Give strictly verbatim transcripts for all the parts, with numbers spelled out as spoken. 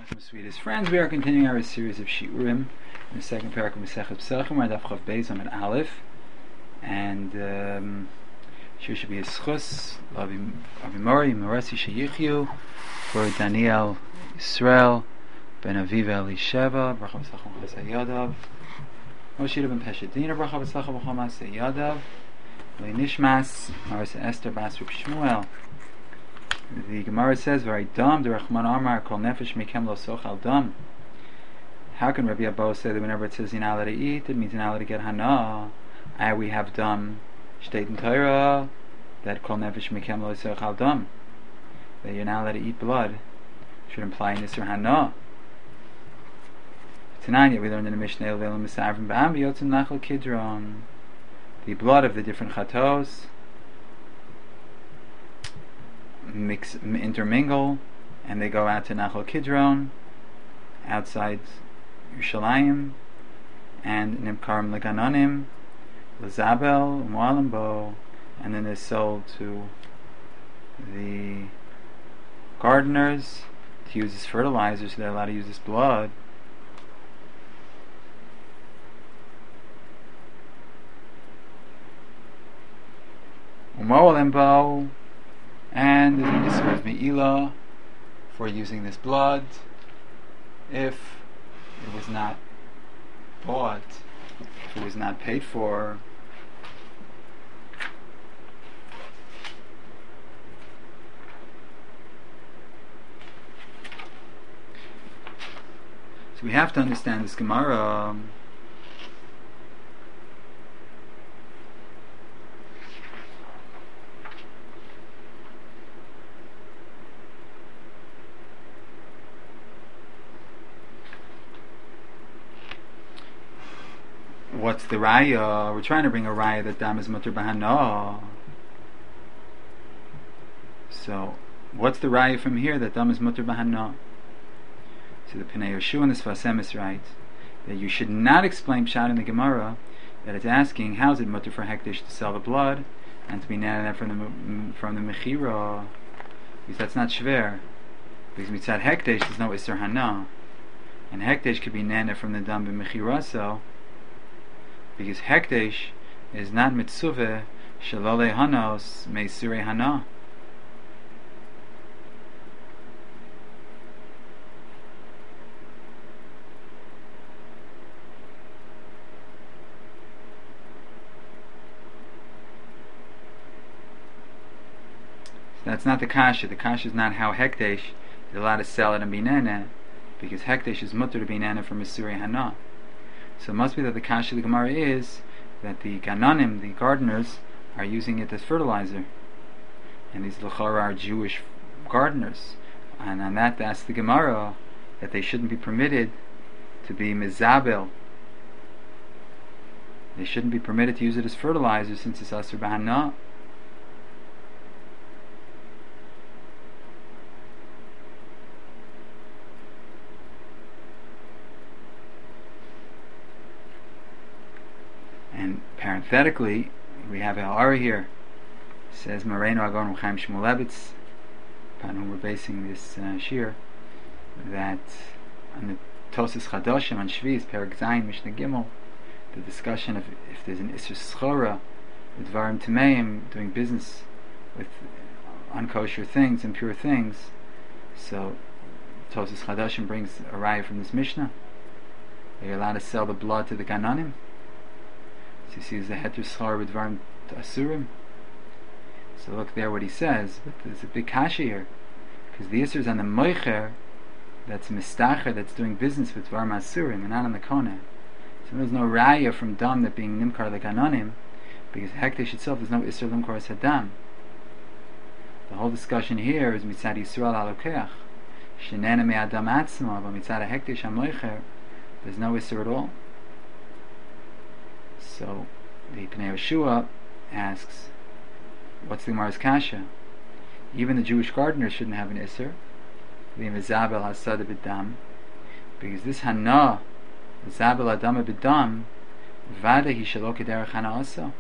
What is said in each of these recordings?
Sweetest friends, we are continuing our series of Shiurim in the second parak of Masechet Pesachim, we're at Daf Chav Beis Amud Aleph, and um, Shir should be a schus Avimori Moresi Sheyichyu for Daniel Yisrael Ben Aviv Elisheva Bracha B'Slachim Chasei Yadav Moshira Ben Peshadina Bracha B'Slachim Chasei Yadav Le'Nishmas Marisa Esther Bas Reb Shmuel. The Gemara says, "Very dumb." The Rachman Amar Kol Nefesh Mekem Lo Sochal Dam. How can Rabbi Abba say that whenever it says you're not allowed to eat, it means you're not allowed to get hana? I we have dam state in Torah that Kol Nefesh Mekem Lo Sochal Dam, that you're not allowed to eat blood, should imply Nisr hana. Tonight we learned in the Mishnah Le'elam Misavrim Ba'am Yotzim Nachal Kidron, the blood of the different chatos mix intermingle, and they go out to Nachal Kidron, outside Yerushalayim, and Nimkarim Leganonim, Lezabel, Moalimbo, and then they're sold to the gardeners to use as fertilizer, so they're allowed to use this blood. Umoalimbo, and there's a Yisur of Me'ilah for using this blood if it was not bought, if it was not paid for. So we have to understand this Gemara. What's the raya? We're trying to bring a raya that dam is mutter b'hana. So, what's the raya from here that dam is mutter b'hana? So the Pnei Yeshua and the Sfasem is right that you should not explain pshat in the Gemara that it's asking how is it mutter for hekdesh to sell the blood and to be nana from the from the mechira, because that's not shver. Because mitzad hekdesh there's no iser hana, and hekdesh could be nana from the dam b'mechira, so because hekdesh is not mitzuveh shalole hanos meisure hana. So that's not the kasha. The kasha is not how hekdesh is allowed to sell it and be nana, because hekdesh is mutter to be nana from meisure hana. So it must be that the kasha of the Gemara is that the gananim, the gardeners, are using it as fertilizer, and these l'chara are Jewish gardeners, and on that that's the Gemara that they shouldn't be permitted to be mizabel. They shouldn't be permitted to use it as fertilizer since it's asur b'hana. And parenthetically, we have Ha'ara here. It says Moreinu Agon Chaim Shmulevitz, upon whom we're basing this uh, shir, that on the Tosas Chadoshim on Shviz Perek Zayin Mishnah Gimel, the discussion of if there's an Isser Schora with Dvarim Tameim, doing business with unkosher things, impure things. So Tosas Chadoshim brings a raya from this Mishnah. Are you allowed to sell the blood to the Gananim? So you see, there's a heter schar with varm asurim. So look there what he says, but there's a big kasha here, because the isur is on the moicher, that's mistacher, that's doing business with varm asurim, and not on the kona. So there's no raya from dam that being nimkar like anonim, because hekdesh itself there's no isur limkar sadam. The whole discussion here is mitzad Yisrael alokeach, shenena me adam atzma, but mitzad hekdesh amoicher, there's no isur at all. So the Pnei Yeshua asks, what's the Gemara's kasha? Even the Jewish gardeners shouldn't have an iser, the mizabel hasada b'dam, because this hana, mizabel adama b'dam, vada he shelo kederech hana asa.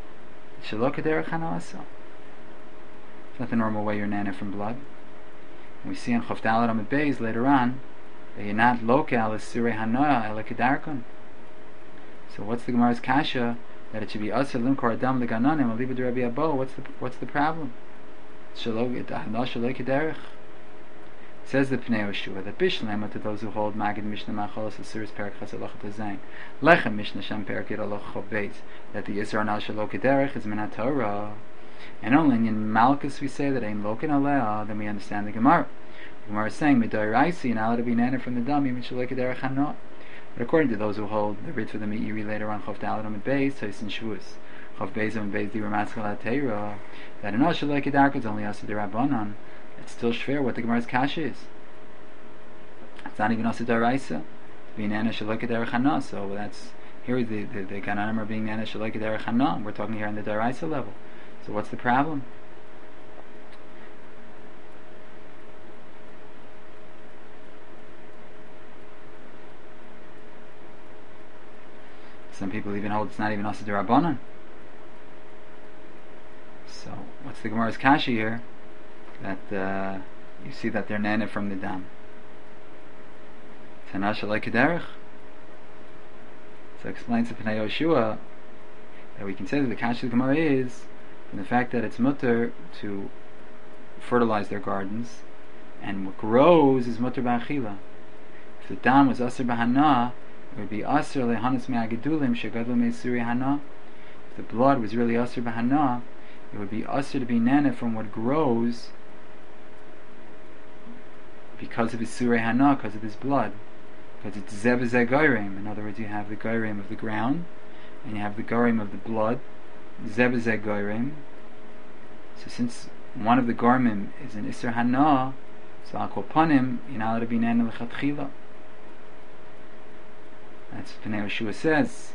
Shelo kederech hana asa. It's not the normal way you're nana from blood. We see in Chof Dalet Amud Beis later on that you're not lokal as Surei Hanoah ela kedarkon. So what's the Gemara's kasha that it should be asur limkor adam legananim aliba de Rabbi Abo? What's the what's the problem? Shalom Hanoah shaloi kederech. Says the Pnei Yoshua that Bishlema to those who hold Magid Mishnah Macholos Asuris Perak Chasalach Tazayin Lechem Mishnah Shem Perak Yiraloch Chov Beis that the Yisra Nal Shalok Kederech is Minat Torah, and only in Malchus we say that Ein Lokin Aleh. Then we understand the Gemara. The Gemara is saying Midoy Raisi and Allah to be nana from the Dami Mishalok Kederech Hanoah. But according to those who hold the Rit for the Meiri later on Chof Dalet Amud Beis Tos in Shavuos Chof Beis Amud Beis Di Ramatzal HaTeira that an Shalok Kederech is only Asur D'Rabbanan. It's still shver what the Gemara's kasha is. It's not even also daraisa. Being nana shaloi kederech hana. So that's here the the, the Gananim are being nana shaloi kederech hana. We're talking here on the daraisa level. So what's the problem? Some people even hold it's not even also derabanan. So what's the Gemara's kasha here? That uh, you see that they're nana from the dam. Tana shaloi kederech. So it explains to Pnei Yoshua that we can say that the kasha of the Gemara is from the fact that it's mutter to fertilize their gardens, and what grows is mutter ba'achila. If the dam was asur b'hana, it would be asur lehanas me'agedulim shegadlu me'suri hana. If the blood was really asur b'hana, it would be asur to be nana from what grows because of his surei hana, because of his blood, because it's zev zeh goyim. In other words, you have the goyim of the ground, and you have the goyim of the blood, zev zeh goyim. So since one of the goyim is an isur hana, so al kol panim, you're not allowed to be nana lechatchila. That's what Pnei Yoshua says.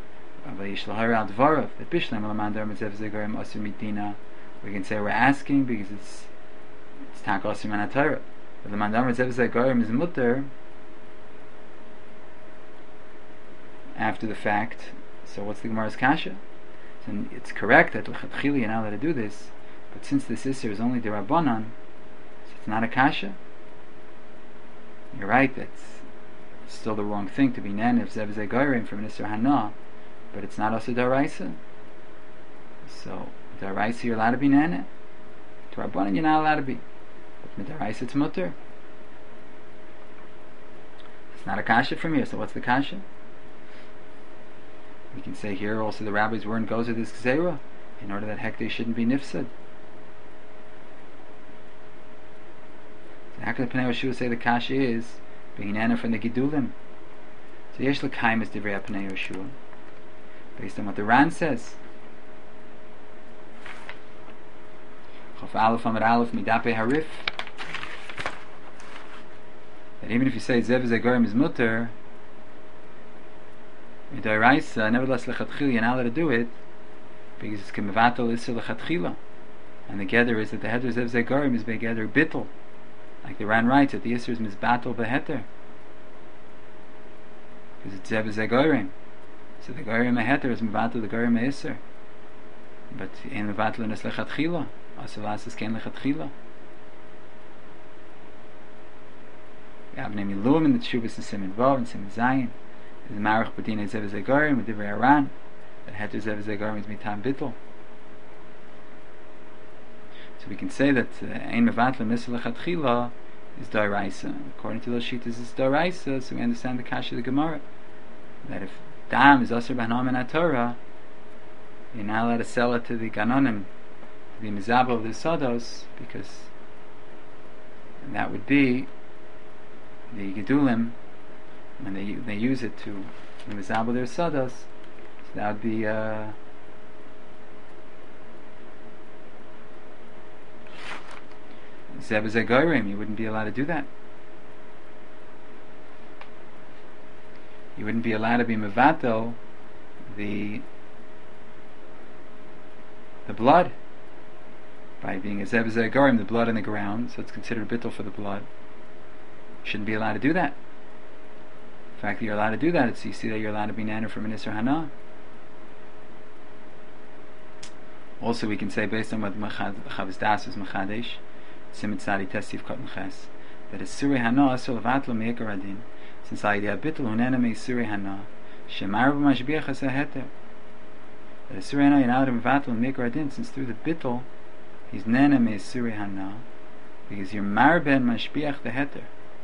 That Bishlem Elaman zev zeh goyim asur midina. We can say we're asking because it's it's tak asur min haTorah. If the mandamar zev zeh goyim is mutter after the fact, so what's the Gemara's kasha? So it's correct that l'chatchili you're not allowed to do this, but since this isser is only d'Rabbanan, so it's not a kasha. You're right, that's still the wrong thing to be nan if zev zeh goyim from an isser hana, but it's not also d'Oraisa. So d'Oraisa you're allowed to be nan. D'Rabbanan you're not allowed to be. Midaraisa it's mutter. It's not a kasha from here, so what's the kasha? We can say here also the rabbis weren't goes with this gzeira in order that hekdesh shouldn't be nifsad. So how can the Pnei Yoshua say the kasha is being nana from the gidulim? So yesh l'kaim is divrei Pnei Yoshua based on what the Ran says. Chof Aleph Amud Aleph Midape Harif. That even if you say zev zeh goyim is mutter, midaraisa, nevertheless lechatchila you're not allowed to do it because it's kemevatel isser lechatchila, and the gather is that the heter zev zeh goyim is begather bittel, like the Ran writes that the isser is mizbatel beheter because it's zev zeh goyim. So the goyim beheter is mivatel the goyim isser, but in mivatel is lechatchila. Asavas is ken lechatchila. We have name Ilum in the Tshuvas and Siman Vav and Siman Zayin. The Marach Badina zev zeh goyim with Divrei Aran. The heter zev zeh goyim is mitam bittul. So we can say that ein mevatla misel lechatchila is d'oraisa. According to those shittas, it's d'oraisa. So we understand the kasha of the Gemara that if dam is asur b'hana min haTorah, you're not allowed to sell it to the Gananim, the mizabel of the sados, because that would be the gedulim when they they use it to mizabel their sados. So that would be uh, zev zeh goyim. You wouldn't be allowed to do that. You wouldn't be allowed to be mevatel the the blood by being a zev zeh goyim, the blood in the ground, so it's considered bittul for the blood. You shouldn't be allowed to do that. The fact that you're allowed to do that, it's you see that you're allowed to be nana from an isser hana. Also, we can say based on what Chavos Das is Machadesh, Simit Sadi Testiv Katan Ches, that is Surei Hana Asur Levatlo Meikar Adin, since Idea Bittul Hunena Me Surei Hana, Shemar B'Mashbiach Hasa Heter. That is Surei Hana Yinadim Mevatlo Meikar Adin, since through the Bittul, he's Nena Me Surei Hana, because you're Marben Mashbiach the Heter.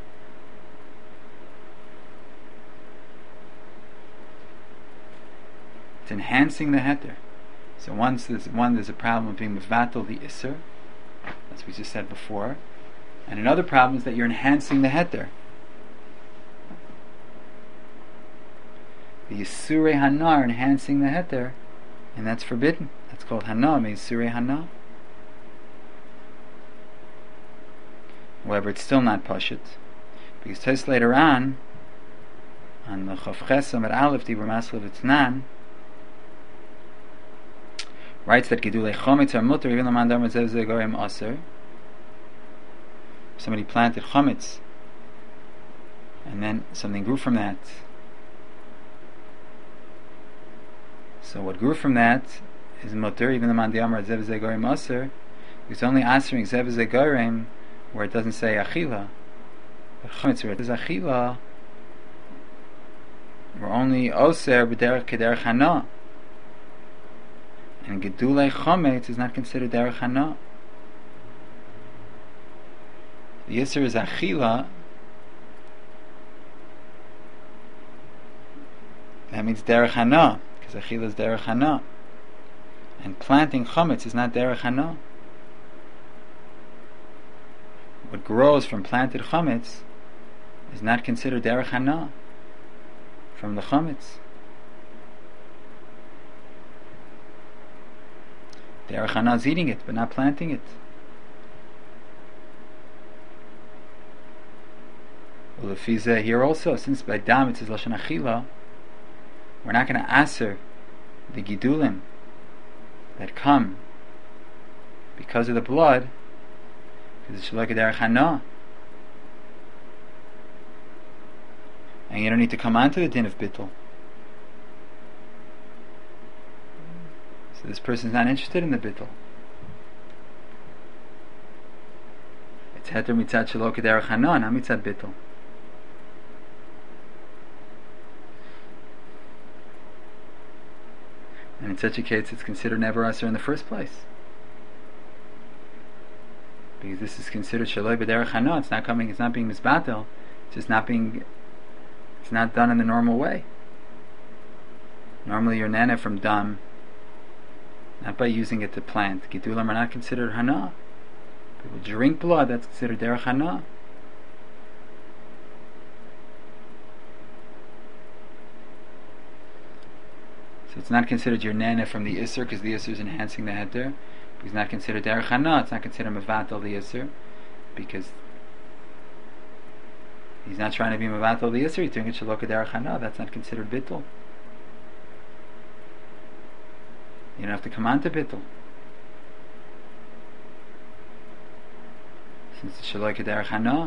It's enhancing the heter. So once there's one, there's a problem of being mevatel the iser, as we just said before, and another problem is that you're enhancing the heter. The yisurei hana are enhancing the heter, and that's forbidden. That's called hana, means yisurei hana. However, it's still not pashut, because Tes later on, on the Chav Chesam at Aleph Dibur Maslev Etznan, writes that Gedulei Chometz are mutter even the mandar Zev Zegorim Aser. Somebody planted Chometz, and then something grew from that. So what grew from that is mutter even the mandar Zev Zegorim Aser. It's only answering Zev Zegorim where it doesn't say Achila. But Chometz where it says Achila, we're only Oser b'derech kederech hana. And Gedulei Chometz is not considered derech hana. The Yisr is Achila. That means derech hana, because Achila is derech hana. And planting Chometz is not derech hana. What grows from planted Chometz is not considered derech hana from the Chometz. Derech hana is eating it, but not planting it. Well, if he's uh, here also, since by dam it says lashon achila, we're not going to aser the gidulim that come because of the blood, because it's like a derech hana, and you don't need to come onto the din of bittul. So this person's not interested in the bittul. It's heter mitzad shelo kederech hana, not mitzad bittul. And in such a case, it's considered never aser in the first place, because this is considered shaloi b'derech hana. It's not coming. It's not being misbatel. It's just not being. It's not done in the normal way. Normally, you're nana from dam, not by using it to plant. Gidulim are not considered hana. People drink blood, that's considered derech hana. So it's not considered your nana from the Isser, because the Isser is enhancing the heter. It's not considered derech hana. It's not considered mevatel the Isser, because he's not trying to be mevatel the Isser. He's doing it shelo derech hana. That's not considered bittul. You don't have to come on to bittul, since it's shelo derech hana.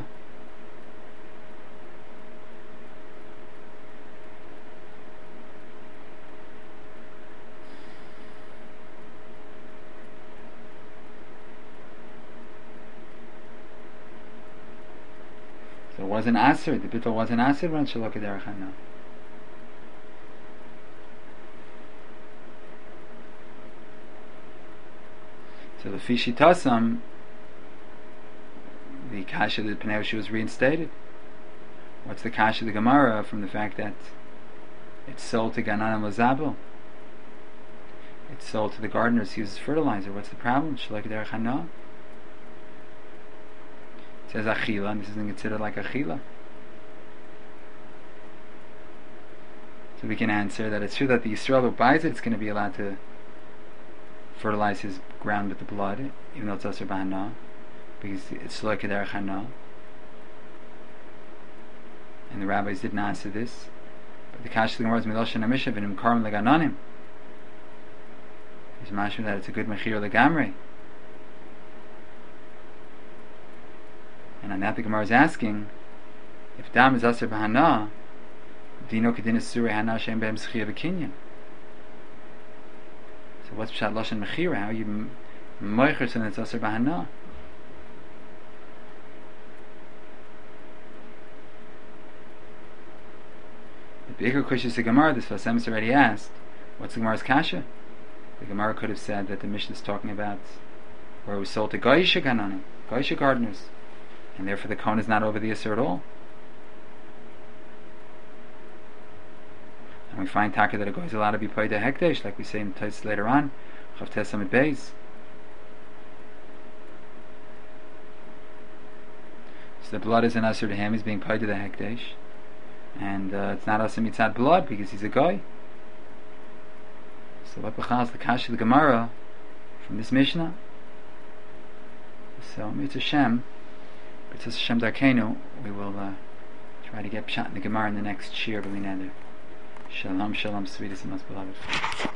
So it wasn't aser. The bittul wasn't aser when shelo derech hana. So the Fishitasam, the kasha that Pnei Yehoshua was reinstated. What's the kasha of the Gemara from the fact that it's sold to Ganan and Lazabel? It's sold to the gardeners who use fertilizer. What's the problem? Shelo derech hana. It says achila, and this isn't considered like achila. So we can answer that it's true that the Yisrael who buys it is going to be allowed to fertilize his ground with the blood, even though it's aser b'hana, because it's shelo derech hana. And the rabbis didn't answer this. But the kasha of the Gemara is miloshen hamishav v'nim karim legananim. There's mashma that it's a good mechir legamrei. And on that the Gemara is asking, if dam is aser b'hana, dino kedin is surei hana shem behem zechia v'kinyan. So what's pshat lashon mechira? How are you moicher something that's aser b'hana? bigger question is the Gemara. This Vasemis already asked, what's the Gemara's kasha? The Gemara could have said that the Mishnah is talking about where it was sold to Goyisha Gananim, Goyisha gardeners, and therefore the Kohen is not over the Yisr at all. And we find Taka that a Goy is allowed to be paid a hekdesh, like we say in Tais later on, Chav Tes Amid Beis. So the blood is an asur to him, he's being paid to the hekdesh, and uh, it's not asur mitzad blood because he's a Goy. So what b'chaz the kasha the Gemara from this Mishnah? So Mitzvah Shem, Mitzvah Shem Darkenu, we will uh, try to get pshat in the Gemara in the next shir, but we nether. Shalom, shalom, sweetest and most beloved.